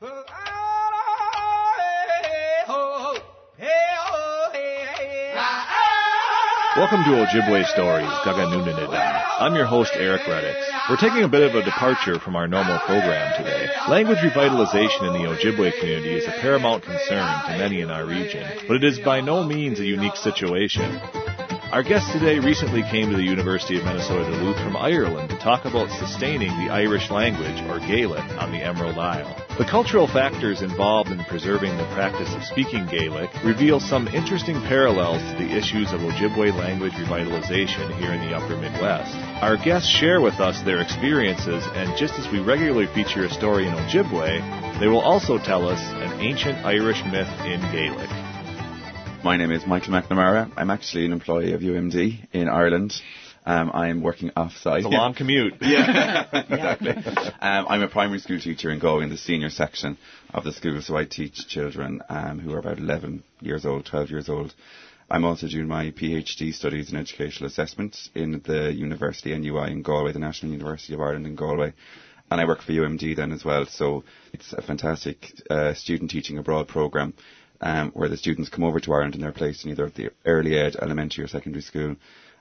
Welcome to Ojibwe Stories, Gaganunanida. I'm your host, Eric Reddix. We're taking a bit of a departure from our normal program today. Language revitalization in the Ojibwe community is a paramount concern to many in our region, but it is by no means a unique situation. Our guest today recently came to the University of Minnesota Duluth from Ireland to talk about sustaining the Irish language, or Gaelic, on the Emerald Isle. The cultural factors involved in preserving the practice of speaking Gaelic reveal some interesting parallels to the issues of Ojibwe language revitalization here in the Upper Midwest. Our guests share with us their experiences, and just as we regularly feature a story in Ojibwe, they will also tell us an ancient Irish myth in Gaelic. My name is Michael McNamara. I'm actually an employee of UMD in Ireland. I'm working off-site. It's a long commute. Yeah, exactly. I'm a primary school teacher in Galway in the senior section of the school, so I teach children who are about 11 years old, 12 years old. I'm also doing my PhD studies in educational assessment in the University NUI in Galway, the National University of Ireland in Galway. And I work for UMD then as well, so it's a fantastic student teaching abroad programme. Where the students come over to Ireland and they're placed in either the early ed, elementary or secondary school.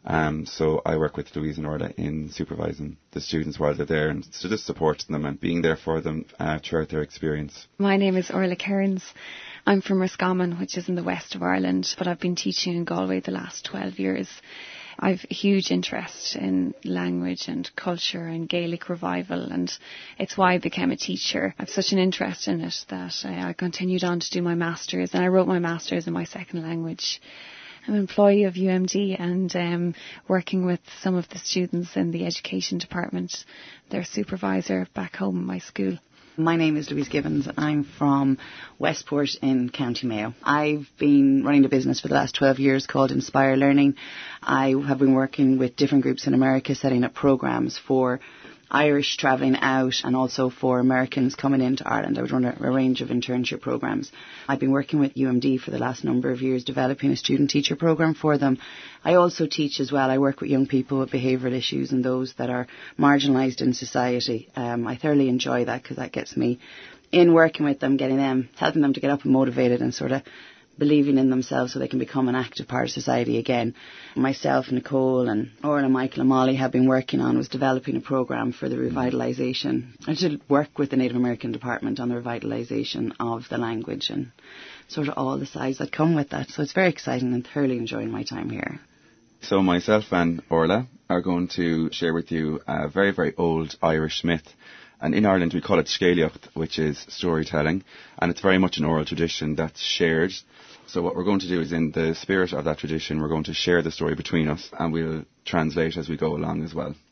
So I work with Louise and Orla in supervising the students while they're there and so just supporting them and being there for them throughout their experience. My name is Orla Cairns. I'm from Roscommon, which is in the west of Ireland, but I've been teaching in Galway the last 12 years. I've a huge interest in language and culture and Gaelic revival, and it's why I became a teacher. I've such an interest in it that I continued on to do my master's, and I wrote my master's in my second language. I'm an employee of UMD and working with some of the students in the education department, their supervisor back home in my school. My name is Louise Gibbons. I'm from Westport in County Mayo. I've been running a business for the last 12 years called Inspire Learning. I have been working with different groups in America setting up programs for Irish travelling out and also for Americans coming into Ireland. I would run a range of internship programs. I've been working with UMD for the last number of years developing a student teacher program for them. I also teach as well. I work with young people with behavioural issues and those that are marginalised in society. I thoroughly enjoy that because that gets me in working with them, getting them, helping them to get up and motivated and sort of believing in themselves so they can become an active part of society again. Myself, Nicole and Orla, Michael and Molly have been working on was developing a programme for the revitalisation. I should work with the Native American department on the revitalisation of the language and sort of all the sides that come with that. So it's very exciting and thoroughly enjoying my time here. So myself and Orla are going to share with you a very, very old Irish myth. And in Ireland we call it Scéaliocht, which is storytelling, and it's very much an oral tradition that's shared. So what we're going to do is, in the spirit of that tradition, we're going to share the story between us and we'll translate as we go along as well.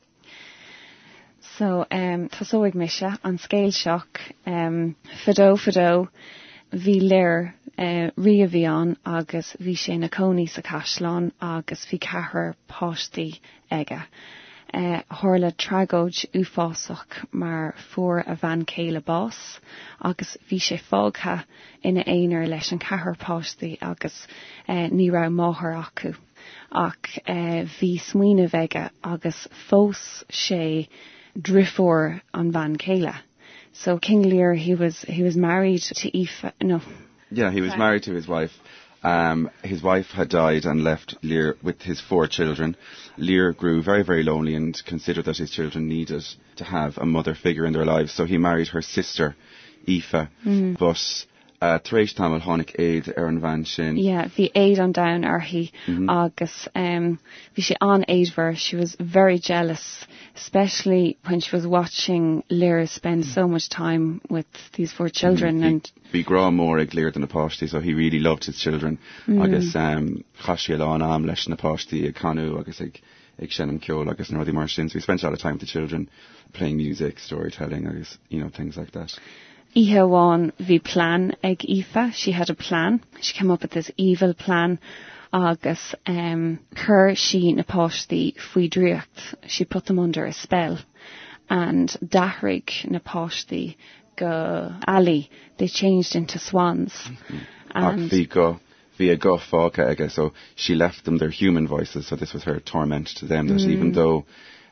So, Tasóig Misha, an Scéalteach, Fadó, Bhí Léir, Ria Bhíán, agus Bhí sé na Cónaí sa Caisleán, agus Bhí Cahar Páistí Ega. Thorla tragóid uafásach mar fuair a bhean céile bás, agus bhí sé fágtha ina éonar leis an cahar páistí agus ní raibh máthair acu. Ach bhí smaoine bheige agus fós sé drifóir an bhean céile. So King Lear, he was married to Aoife, no. Yeah, he was married to his wife. His wife had died and left Lear with his 4 children. Lear grew very, very lonely and considered that his children needed to have a mother figure in their lives. So he married her sister, Aoife. But Tréis Tamil Honnick Aid an Bhain Sin. Yeah, bhí Aid an down arhi agus bhí sé an Aidver. She was very jealous, especially when she was watching Lear spend so much time with these 4 children. And bhí grá mór ag Lear den na páistí, so he really loved his children. Agus chaisial an am leis na páistí ag canú agus ag Shannon Ceol agus Northern mar sin. So we spent a lot of time with the children playing music, storytelling, agus, things like that. Ihewan bhí plan ag Aoife. She had a plan. She came up with this evil plan. Agus chur she na páistí faoi dríocht. She put them under a spell. And dahrig na páistí go alley, they changed into swans. And Bhí a go fágtha aige, so she left them their human voices, so this was her torment to them, that even though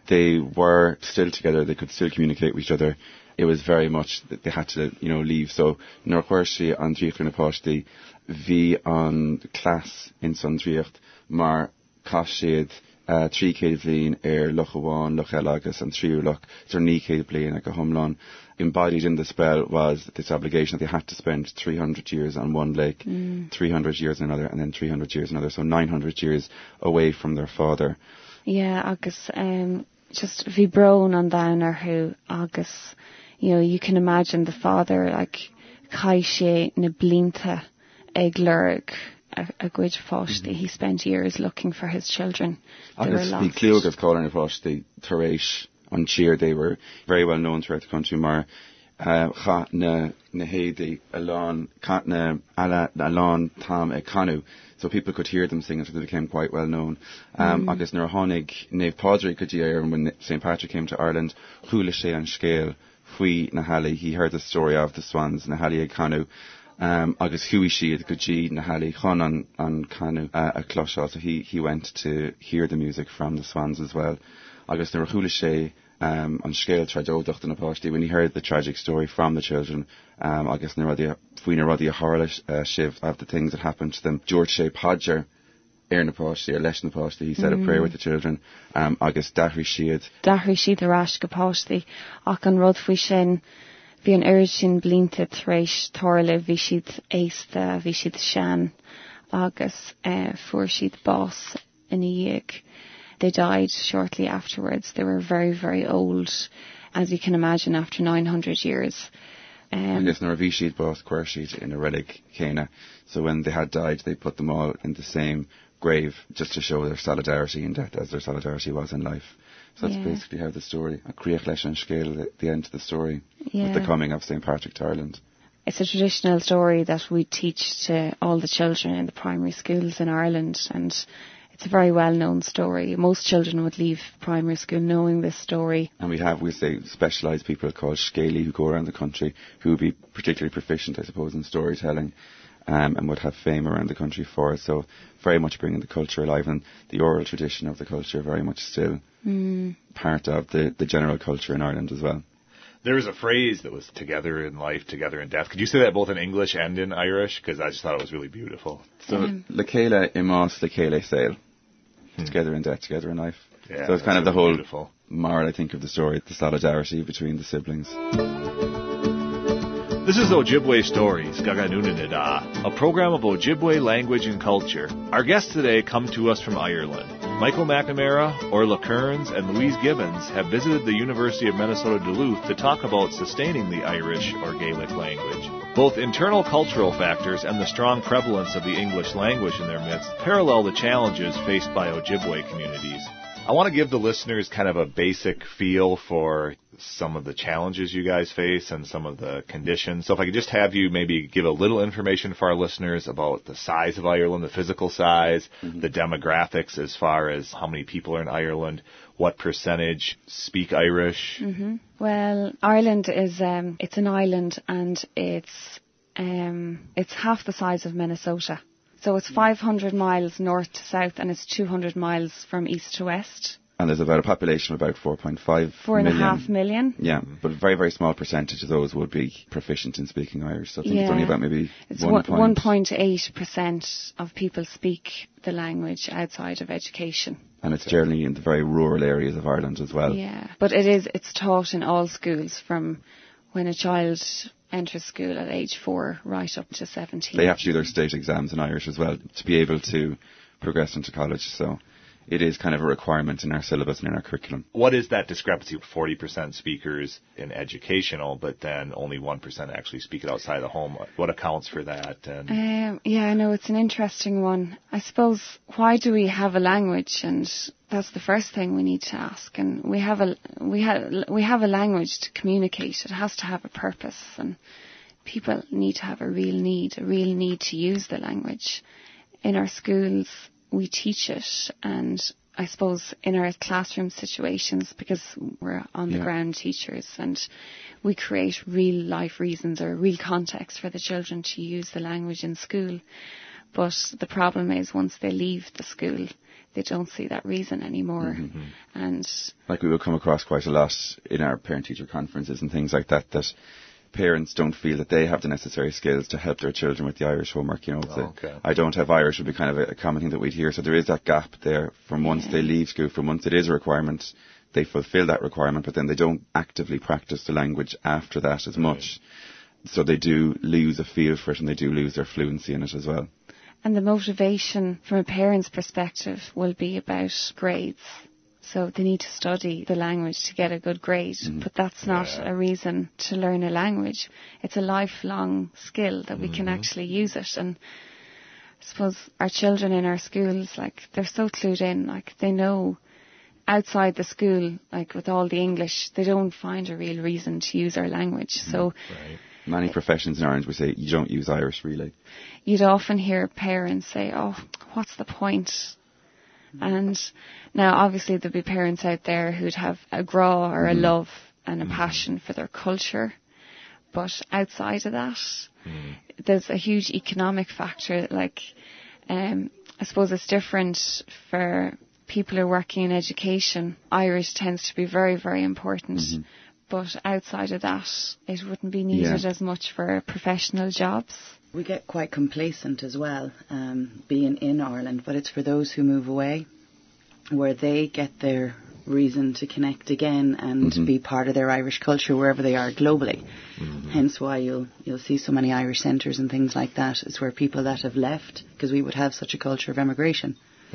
they were still together, they could still communicate with each other. It was very much that they had to, leave. So, nor chuirsi an dríoch na páistí, bhí an class in San Dríocht, mar caiisiad 300 bliain Loch Amháin, Loch Ella agus an tríú Loch, 900 bliain ag a Thomláin. Embodied in the spell was this obligation that they had to spend 300 years on one lake, 300 years in another, and then 300 years in another, so 900 years away from their father. Yeah, agus just bhí brón an downer who agus, you can imagine the father, like, cai sé na blianta ag lurg a gcuid páistí. He spent years looking for his children. They were lost. Bhí clúg calling na páistí tar éis an cheer. They were very well known throughout the country, mar cha na héadaí alán tam e canu, so people could hear them singing, so they became quite well known. Agus nuair tháinig Naomh Pádraig go dtí éireann when St. Patrick came to Ireland, chuala sé an scéal faoi na Halley. He heard the story of the swans na Halley e canu. Agus huí siad go dtí na Halley chun an canu a cloisá, so he went to hear the music from the swans as well. Agus nuair chuala sé an scéal trádáideach na páistí, when he heard the tragic story from the children, agus faoin rudí a tharla sibh of the things that happened to them, George sé Podger na páistí, or leis na páistí, he said a prayer with the children, agus dahraí siad arás go páistí, ach an rud faoi sin, bhí an uird sin blianta tar éis tharla, bhí siad éasta, bhí siad sean, agus fuair siad bás in a dhéag. They died shortly afterwards. They were very, very old, as you can imagine, after 900 years. I guess nor bhí siad bás cuir siad in a relic céine. So when they had died, they put them all in the same grave, just to show their solidarity in death as their solidarity was in life. So that's basically how the story, a críoch leis an scéal, the end of the story, with the coming of St. Patrick to Ireland. It's a traditional story that we teach to all the children in the primary schools in Ireland, and it's a very well-known story. Most children would leave primary school knowing this story. And we say specialised people called scéalaí who go around the country who would be particularly proficient, I suppose, in storytelling, and would have fame around the country for it. So very much bringing the culture alive, and the oral tradition of the culture very much still part of the general culture in Ireland as well. There was a phrase that was together in life, together in death. Could you say that both in English and in Irish? Because I just thought it was really beautiful. So, le chéile imás, le chéile sail. Together in death, together in life. Yeah, so it's kind of the whole beautiful moral, I think, of the story, the solidarity between the siblings. This is Ojibwe Stories, Gaganunanida, a program of Ojibwe language and culture. Our guests today come to us from Ireland. Michael McNamara, Orla Kearns, and Louise Gibbons have visited the University of Minnesota Duluth to talk about sustaining the Irish or Gaelic language. Both internal cultural factors and the strong prevalence of the English language in their midst parallel the challenges faced by Ojibwe communities. I want to give the listeners kind of a basic feel for some of the challenges you guys face and some of the conditions. So if I could just have you maybe give a little information for our listeners about the size of Ireland, the physical size, the demographics as far as how many people are in Ireland, what percentage speak Irish. Well, Ireland is it's an island, and it's half the size of Minnesota. So it's 500 miles north to south, and it's 200 miles from east to west. And there's about a population of about 4.5 million. 4.5 million. Yeah, but a very, very small percentage of those would be proficient in speaking Irish. So I think it's only about maybe 1.8% of people speak the language outside of education. And it's generally in the very rural areas of Ireland as well. Yeah, but it's taught in all schools from when a child enters school at age 4 right up to 17. They have to do their state exams in Irish as well to be able to progress into college. So it is kind of a requirement in our syllabus and in our curriculum. What is that discrepancy? 40% speakers in educational, but then only 1% actually speak it outside the home. What accounts for that? Yeah, I know, it's an interesting one. I suppose, why do we have a language? And that's the first thing we need to ask. And we have a language to communicate. It has to have a purpose, and people need to have a real need to use the language. In our schools, we teach it, and I suppose in our classroom situations, because we're on the ground teachers, and we create real life reasons or real context for the children to use the language in school. But the problem is, once they leave the school, they don't see that reason anymore. And like we will come across quite a lot in our parent-teacher conferences and things like that, that parents don't feel that they have the necessary skills to help their children with the Irish homework. You know, I don't have Irish would be kind of a common thing that we'd hear. So there is that gap there from once they leave school, from once it is a requirement, they fulfil that requirement, but then they don't actively practice the language after that as much. So they do lose a feel for it, and they do lose their fluency in it as well. And the motivation from a parent's perspective will be about grades. So they need to study the language to get a good grade, but that's not a reason to learn a language. It's a lifelong skill that we can actually use it. And I suppose our children in our schools, like, they're so clued in, like, they know outside the school, like with all the English, they don't find a real reason to use our language. So many professions in Ireland we say you don't use Irish really. You'd often hear parents say, oh, what's the point? And now obviously there'd be parents out there who'd have a graw or a love and a passion for their culture. But outside of that, there's a huge economic factor. Like, I suppose it's different for people who are working in education. Irish tends to be very, very important. But outside of that, it wouldn't be needed as much for professional jobs. We get quite complacent as well, being in Ireland, but it's for those who move away, where they get their reason to connect again and be part of their Irish culture wherever they are globally. Hence why you'll see so many Irish centres and things like that. It's where people that have left, because we would have such a culture of emigration.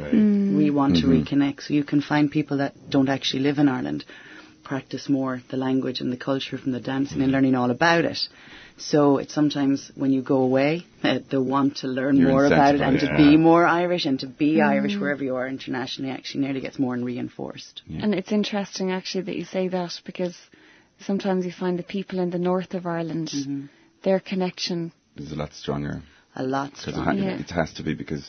We want to reconnect, so you can find people that don't actually live in Ireland practice more the language and the culture from the dancing and learning all about it. So it's sometimes when you go away, they want to learn more about it and to be more Irish and to be Irish wherever you are internationally actually nearly gets more and reinforced. And it's interesting actually that you say that, because sometimes you find the people in the north of Ireland, their connection is a lot stronger. A lot stronger. It has to be, because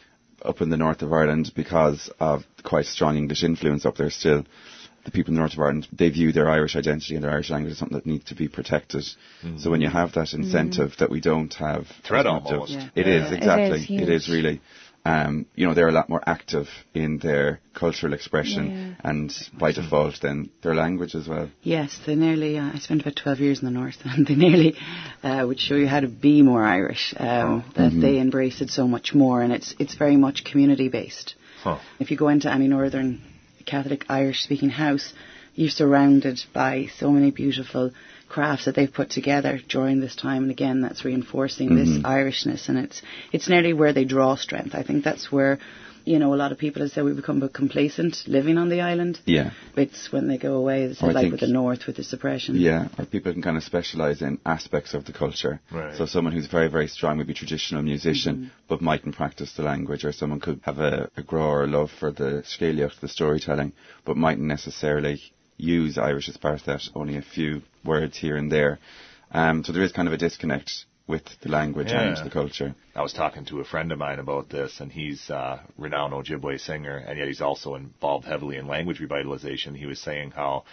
up in the north of Ireland, because of quite strong English influence up there still, the people in the north of Ireland, they view their Irish identity and their Irish language as something that needs to be protected. So when you have that incentive that we don't have... Threat almost. It is, exactly. It is really. You know, they're a lot more active in their cultural expression and by default then their language as well. Yes, they nearly... I spent about 12 years in the north and they nearly would show you how to be more Irish. That they embrace it so much more, and it's very much community-based. If you go into any northern Catholic Irish-speaking house, you're surrounded by so many beautiful crafts that they've put together during this time, and again that's reinforcing this Irishness, and it's nearly where they draw strength. I think that's where, you know, a lot of people have said we become a bit complacent living on the island. It's when they go away, they say, like with the north, with the suppression. Or people can kind of specialise in aspects of the culture. So someone who's very, very strong, maybe traditional musician, but mightn't practice the language, or someone could have a graw or love for the scéileacht, the storytelling, but mightn't necessarily use Irish as part of that, only a few words here and there. So there is kind of a disconnect with the language and the culture. I was talking to a friend of mine about this, and he's a renowned Ojibwe singer, and yet he's also involved heavily in language revitalization. He was saying how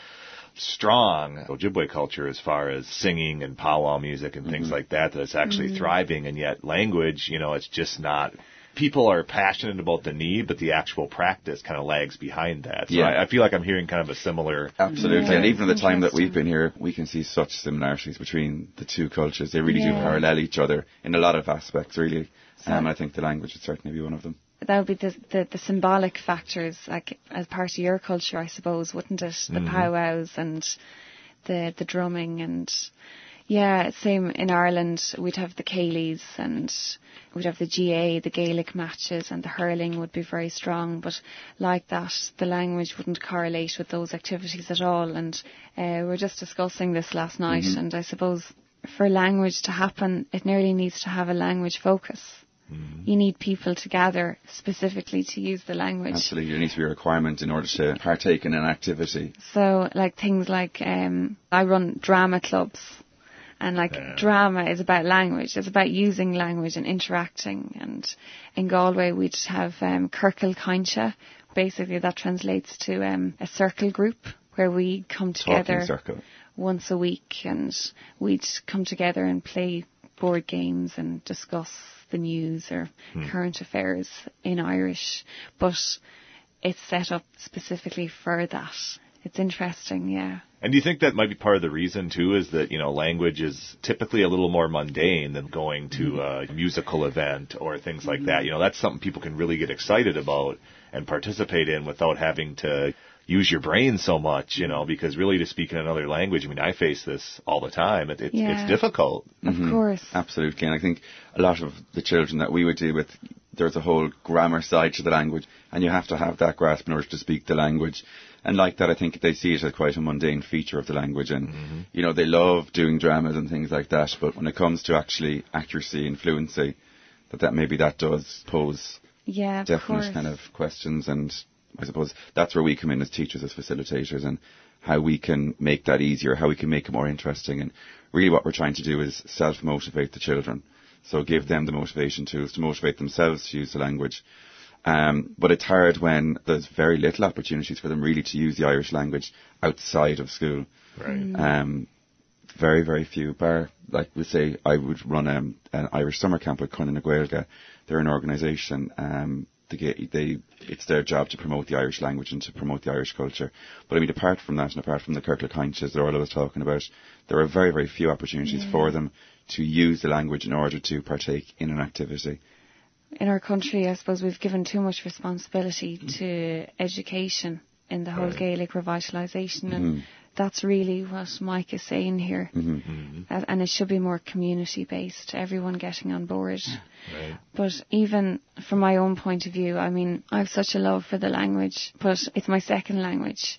strong Ojibwe culture as far as singing and powwow music and things like that it's actually thriving, and yet language, you know, it's just not... People are passionate about the need, but the actual practice kind of lags behind that. So I feel like I'm hearing kind of a similar... Absolutely, and even at the time that we've been here, we can see such similarities between the two cultures. They really do parallel each other in a lot of aspects, really. I think the language would certainly be one of them. That would be the symbolic factors, like as part of your culture, I suppose, wouldn't it? The powwows and the drumming and... Yeah, same in Ireland. We'd have the Céilís and we'd have the GA, the Gaelic matches, and the hurling would be very strong. But like that, the language wouldn't correlate with those activities at all. And we were just discussing this last night. And I suppose for language to happen, it nearly needs to have a language focus. You need people to gather specifically to use the language. Absolutely, there needs to be a requirement in order to partake in an activity. So, like things like I run drama clubs. And drama is about language. It's about using language and interacting. And in Galway, we'd have Circle Cainse. Basically, that translates to a circle group where we come together once a week, and we'd come together and play board games and discuss the news or current affairs in Irish. But it's set up specifically for that. It's interesting, yeah. And do you think that might be part of the reason, too, is that, language is typically a little more mundane than going to a musical event or things like that? That's something people can really get excited about and participate in without having to use your brain so much, because really to speak in another language, I face this all the time. It's difficult. Of course. Absolutely. And I think a lot of the children that we would deal with, there's a whole grammar side to the language, and you have to have that grasp in order to speak the language. And like that, I think they see it as quite a mundane feature of the language. And, they love doing dramas and things like that. But when it comes to actually accuracy and fluency, that maybe that does pose definite kind of questions. And I suppose that's where we come in as teachers, as facilitators, and how we can make that easier, how we can make it more interesting. And really what we're trying to do is self-motivate the children. So give them the motivation tools to motivate themselves to use the language. But it's hard when there's very little opportunities for them really to use the Irish language outside of school. Right. Very, very few. Like we say, I would run an Irish summer camp with Conan na Gaeilge. They're an organisation. It's their job to promote the Irish language and to promote the Irish culture. But apart from that, and apart from the Kirkleck Heinches that Orla was talking about, there are very, very few opportunities for them to use the language in order to partake in an activity. In our country, I suppose we've given too much responsibility to education in the whole Gaelic revitalisation, and that's really what Mike is saying here. And it should be more community-based, everyone getting on board. Right. But even from my own point of view, I have such a love for the language, but it's my second language.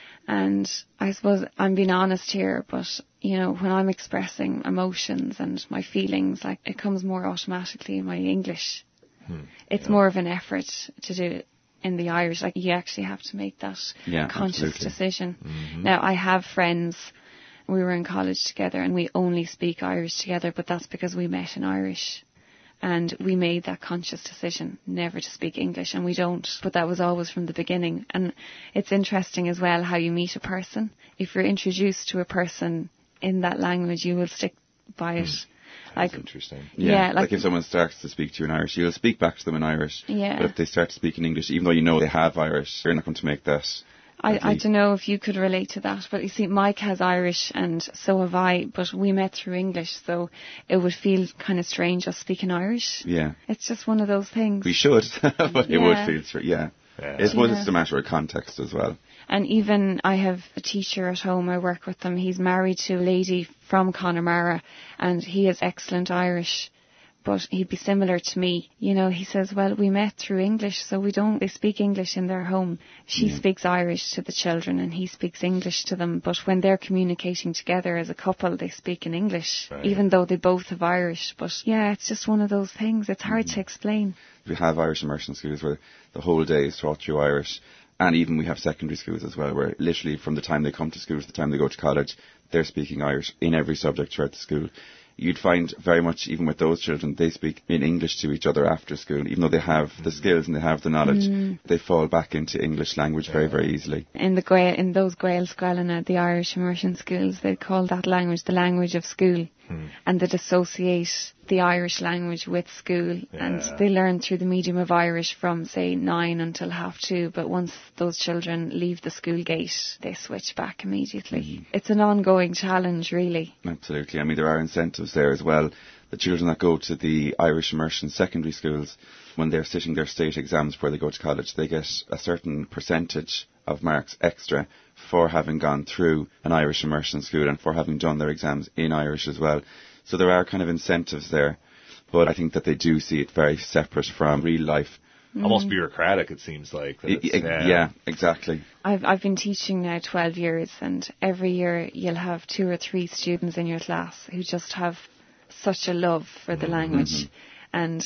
And I suppose I'm being honest here, but, when I'm expressing emotions and my feelings, it comes more automatically in my English. It's more of an effort to do it in the Irish. You actually have to make that conscious decision. Now, I have friends, we were in college together and we only speak Irish together, but that's because we met in Irish. And we made that conscious decision never to speak English, and we don't. But that was always from the beginning. And it's interesting as well how you meet a person. If you're introduced to a person in that language, you will stick by it. That's interesting. Yeah, like if someone starts to speak to you in Irish, you'll speak back to them in Irish. Yeah. But if they start to speak in English, even though they have Irish, you're not going to make that. I don't know if you could relate to that, but you see, Mike has Irish and so have I, but we met through English, so it would feel kind of strange us speaking Irish. Yeah. It's just one of those things. We should, but it would feel strange, It's just a matter of context as well. And even I have a teacher at home, I work with him, he's married to a lady from Connemara, and he has excellent Irish. But he'd be similar to me. He says, well, we met through English, so they speak English in their home. She speaks Irish to the children and he speaks English to them. But when they're communicating together as a couple, they speak in English, even though they both have Irish. But it's just one of those things. It's hard to explain. We have Irish immersion schools where the whole day is taught through Irish. And even we have secondary schools as well, where literally from the time they come to school to the time they go to college, they're speaking Irish in every subject throughout the school. You'd find very much, even with those children, they speak in English to each other after school. Even though they have the skills and they have the knowledge, they fall back into English language very, very easily. In those Gael Scuilina, the Irish immersion schools, they call that language the language of school. And they associate the Irish language with school, and they learn through the medium of Irish from, say, 9 until 2:30, but once those children leave the school gate, they switch back immediately. It's an ongoing challenge, really. Absolutely. There are incentives there as well. The children that go to the Irish immersion secondary schools, when they're sitting their state exams before they go to college, they get a certain percentage of marks extra for having gone through an Irish immersion school and for having done their exams in Irish as well. So there are kind of incentives there, but I think that they do see it very separate from real life. Almost bureaucratic, it seems like. Yeah, exactly. I've been teaching now 12 years, and every year you'll have 2 or 3 students in your class who just have such a love for the language, and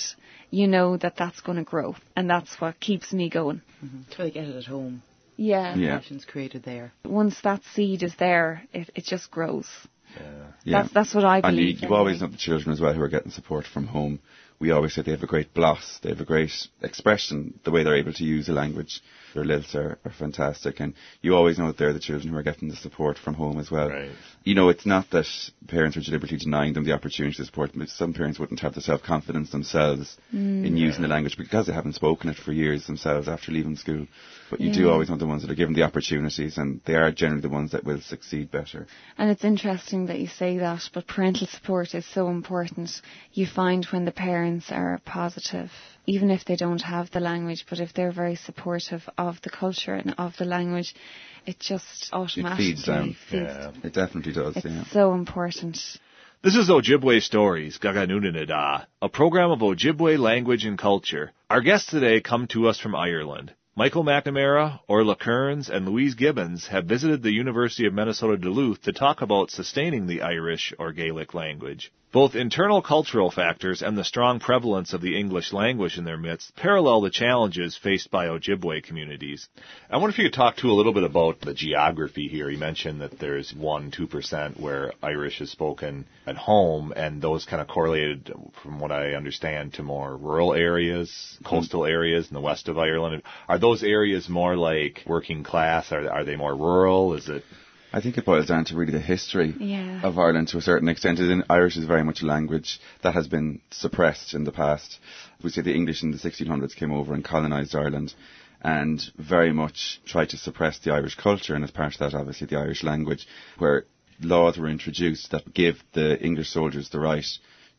that's going to grow, and that's what keeps me going. Till they get it at home. Yeah. Passions created there. Once that seed is there, it just grows. Yeah. That's what I believe. And you always know the children as well who are getting support from home we always say they have a great gloss, they have a great expression, the way they're able to use the language. Their lilts are fantastic, and you always know that they're the children who are getting the support from home as well. Right. You know, it's not that parents are deliberately denying them the opportunity to support them. Some parents wouldn't have the self-confidence themselves in using the language because they haven't spoken it for years themselves after leaving school. But you do always want the ones that are given the opportunities, and they are generally the ones that will succeed better. And it's interesting that you say that, but parental support is so important. You find when the parents are positive, even if they don't have the language, but if they're very supportive of the culture and of the language, it just automatically feeds down. Yeah. It definitely does, It's so important. This is Ojibwe Stories, Gaganunanada, a program of Ojibwe language and culture. Our guests today come to us from Ireland. Michael McNamara, Orla Kearns, and Louise Gibbons have visited the University of Minnesota Duluth to talk about sustaining the Irish or Gaelic language. Both internal cultural factors and the strong prevalence of the English language in their midst parallel the challenges faced by Ojibwe communities. I wonder if you could talk too a little bit about the geography here. You mentioned that there's 1-2% where Irish is spoken at home, and those kind of correlated, from what I understand, to more rural areas, coastal areas in the west of Ireland. Are those areas more like working class? Are they more rural? Is it? I think it boils down to really the history of Ireland to a certain extent. Irish is very much a language that has been suppressed in the past. We say the English in the 1600s came over and colonised Ireland and very much tried to suppress the Irish culture, and as part of that, obviously, the Irish language, where laws were introduced that gave the English soldiers the right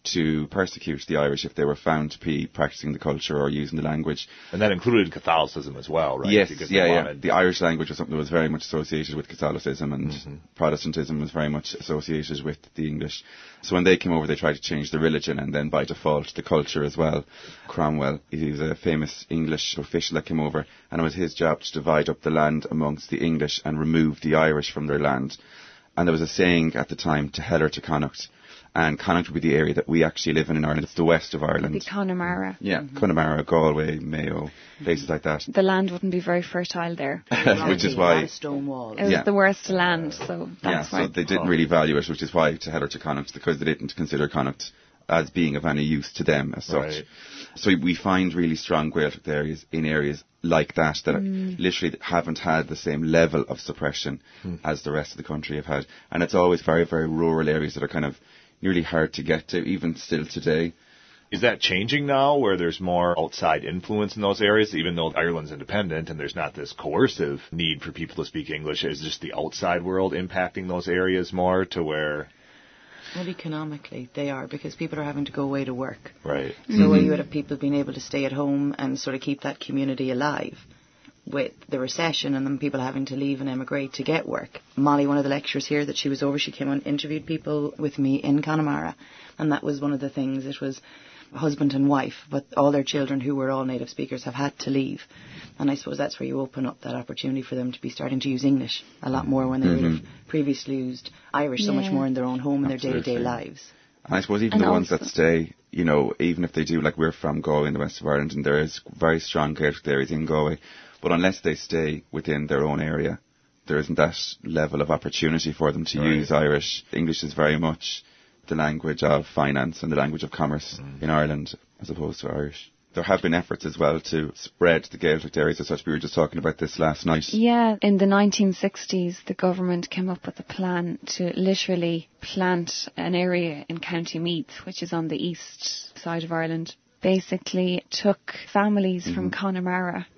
to persecute the Irish if they were found to be practicing the culture or using the language. And that included Catholicism as well, right? Yes, Because The Irish language was something that was very much associated with Catholicism, and Protestantism was very much associated with the English. So when they came over, they tried to change the religion and then by default the culture as well. Cromwell, he was a famous English official that came over, and it was his job to divide up the land amongst the English and remove the Irish from their land. And there was a saying at the time, to Heller to Connacht. And Connacht would be the area that we actually live in Ireland. It's the west of Ireland. The Connemara. Yeah, Connemara, Galway, Mayo, places like that. The land wouldn't be very fertile there. Which is why stone walls. It was the worst land, so that's why. So they didn't really value it, which is why to Heller to Connacht, because they didn't consider Connacht as being of any use to them as such. Right. So we find really strong Gaelic areas in areas like that literally haven't had the same level of suppression as the rest of the country have had. And it's always very, very rural areas that are kind of nearly hard to get to, even still today. Is that changing now, where there's more outside influence in those areas, even though Ireland's independent and there's not this coercive need for people to speak English? Is just the outside world impacting those areas more to where... Well, economically, they are, because people are having to go away to work. Right. So where you would have people being able to stay at home and sort of keep that community alive, with the recession and then people having to leave and emigrate to get work. Molly, one of the lecturers here that she was over, she came and interviewed people with me in Connemara, and that was one of the things. It was husband and wife, but all their children, who were all native speakers, have had to leave. And I suppose that's where you open up that opportunity for them to be starting to use English a lot more when they would have previously used Irish so much more in their own home and their day-to-day lives. And I suppose even the ones that stay, you know, even if they do, like we're from Galway in the west of Ireland, and there is very strong Gaelic areas in Galway, but unless they stay within their own area, there isn't that level of opportunity for them to use Irish. English is very much the language of finance and the language of commerce in Ireland, as opposed to Irish. There have been efforts as well to spread the Gaelic areas as such. We were just talking about this last night. Yeah, in the 1960s, the government came up with a plan to literally plant an area in County Meath, which is on the east side of Ireland. Basically took families from Connemara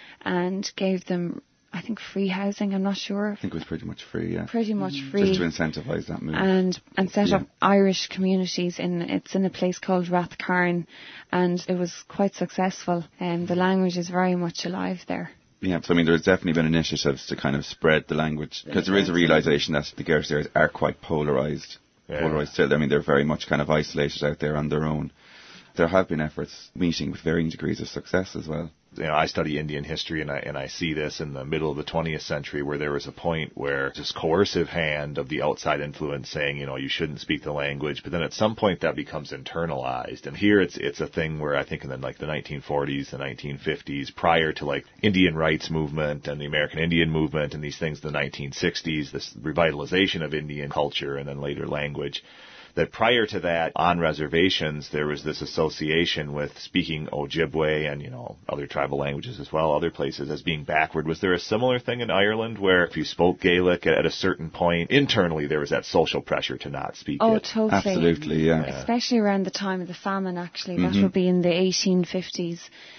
and gave them, I think, free housing, I'm not sure. I think it was pretty much free, yeah. Pretty much free. Just to incentivise that move. And set up Irish communities. It's in a place called Rathcarn, and it was quite successful. The language is very much alive there. Yeah, so I mean, there's definitely been initiatives to kind of spread the language, because there is a realisation that the Gaelic areas are quite polarised. Polarised still. I mean, they're very much kind of isolated out there on their own. There have been efforts meeting with varying degrees of success as well. You know, I study Indian history, and I see this in the middle of the 20th century, where there was a point where this coercive hand of the outside influence saying, you know, you shouldn't speak the language, but then at some point that becomes internalized. And here it's a thing where I think in the 1940s, the 1950s, prior to like Indian rights movement and the American Indian movement and these things, the 1960s, this revitalization of Indian culture and then later language, that prior to that, on reservations, there was this association with speaking Ojibwe and, other tribal languages as well, other places, as being backward. Was there a similar thing in Ireland where if you spoke Gaelic at a certain point, internally there was that social pressure to not speak it? Oh, totally. Absolutely, yeah. Especially around the time of the famine, actually. That would be in the 1850s.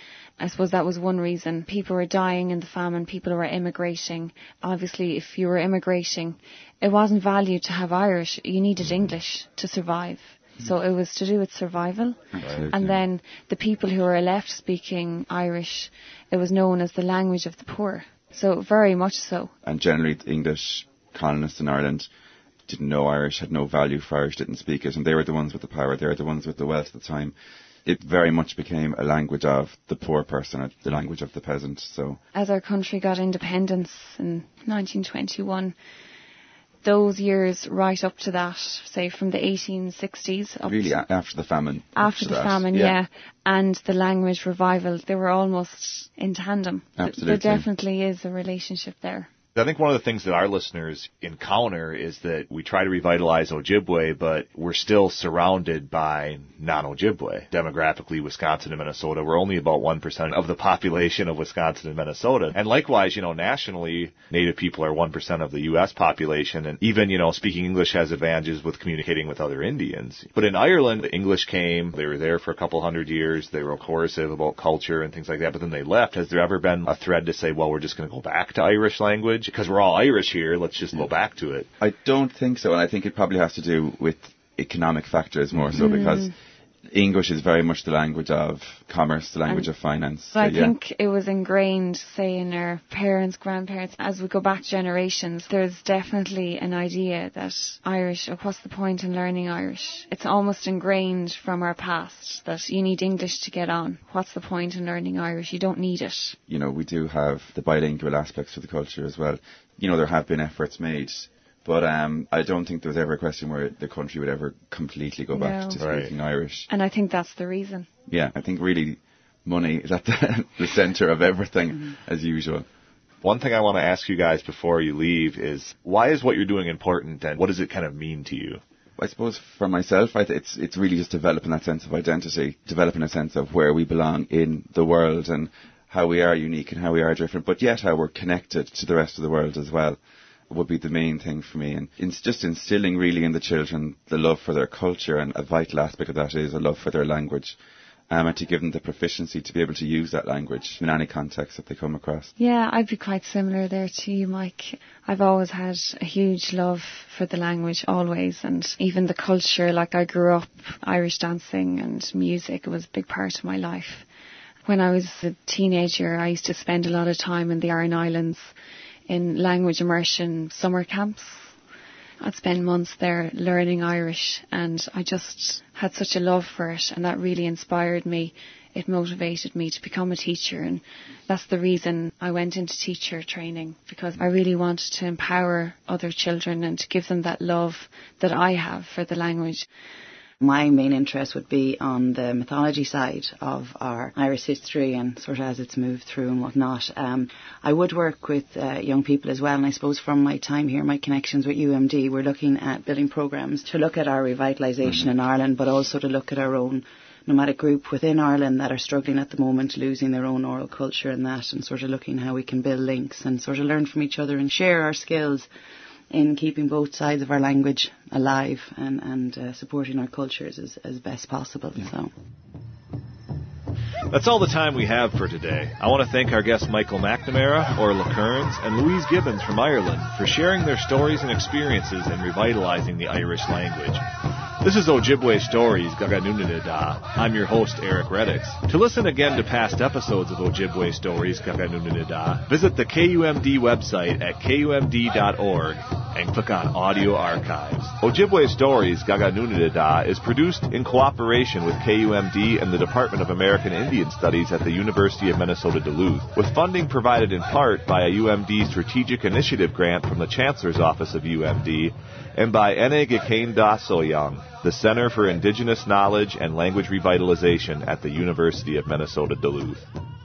I suppose that was one reason. People were dying in the famine, people were immigrating. Obviously, if you were immigrating, it wasn't valued to have Irish. You needed English to survive. So it was to do with survival. Absolutely. And then the people who were left speaking Irish, it was known as the language of the poor. So very much so. And generally, the English colonists in Ireland didn't know Irish, had no value for Irish, didn't speak it, and they were the ones with the power, they were the ones with the wealth at the time. It very much became a language of the poor person, the language of the peasant. So, as our country got independence in 1921, those years right up to that, say from the 1860s. Up really, to after the famine. After the famine, yeah. And the language revival, they were almost in tandem. Absolutely. There definitely is a relationship there. I think one of the things that our listeners encounter is that we try to revitalize Ojibwe, but we're still surrounded by non-Ojibwe. Demographically, Wisconsin and Minnesota, we're only about 1% of the population of Wisconsin and Minnesota. And likewise, nationally, Native people are 1% of the U.S. population. And even, speaking English has advantages with communicating with other Indians. But in Ireland, the English came, they were there for a couple hundred years, they were coercive about culture and things like that, but then they left. Has there ever been a thread to say, well, we're just going to go back to Irish language? Because we're all Irish here, let's just go back to it. I don't think so, and I think it probably has to do with economic factors more so, because English is very much the language of commerce, the language of finance. But I think it was ingrained, say, in our parents, grandparents, as we go back generations, there's definitely an idea that Irish, what's the point in learning Irish? It's almost ingrained from our past that you need English to get on. What's the point in learning Irish? You don't need it. We do have the bilingual aspects to the culture as well. There have been efforts made, but I don't think there was ever a question where the country would ever completely go back to speaking Irish. And I think that's the reason. Yeah, I think really money is at the centre of everything, as usual. One thing I want to ask you guys before you leave is, why is what you're doing important, and what does it kind of mean to you? I suppose for myself, it's really just developing that sense of identity, developing a sense of where we belong in the world and how we are unique and how we are different, but yet how we're connected to the rest of the world as well would be the main thing for me. And it's just instilling really in the children the love for their culture, and a vital aspect of that is a love for their language, and to give them the proficiency to be able to use that language in any context that they come across. Yeah, I'd be quite similar there to you, Mike. I've always had a huge love for the language, always, and even the culture. Like, I grew up Irish dancing and music. It was a big part of my life. When I was a teenager, I used to spend a lot of time in the Aran Islands in language immersion summer camps. I'd spend months there learning Irish, and I just had such a love for it, and that really inspired me. It motivated me to become a teacher, and that's the reason I went into teacher training, because I really wanted to empower other children and to give them that love that I have for the language. My main interest would be on the mythology side of our Irish history and sort of as it's moved through and whatnot. I would work with young people as well, and I suppose from my time here, my connections with UMD, we're looking at building programmes to look at our revitalisation in Ireland, but also to look at our own nomadic group within Ireland that are struggling at the moment, losing their own oral culture and that, and sort of looking how we can build links and sort of learn from each other and share our skills in keeping both sides of our language alive and supporting our cultures as best possible. Yeah. So. That's all the time we have for today. I want to thank our guests Michael McNamara, Orla Kearns, and Louise Gibbons from Ireland for sharing their stories and experiences in revitalizing the Irish language. This is Ojibwe Stories, Gaganunanida. I'm your host, Eric Reddix. To listen again to past episodes of Ojibwe Stories, Gaganunanida, visit the KUMD website at kumd.org and click on Audio Archives. Ojibwe Stories, Gaganunanida is produced in cooperation with KUMD and the Department of American Indian Studies at the University of Minnesota Duluth, with funding provided in part by a UMD Strategic Initiative grant from the Chancellor's Office of UMD and by Ene Gikain Da Soyoung, the Center for Indigenous Knowledge and Language Revitalization at the University of Minnesota Duluth.